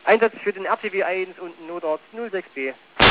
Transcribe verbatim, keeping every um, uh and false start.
Einsatz für den R T W eins und Notarzt null sechs B.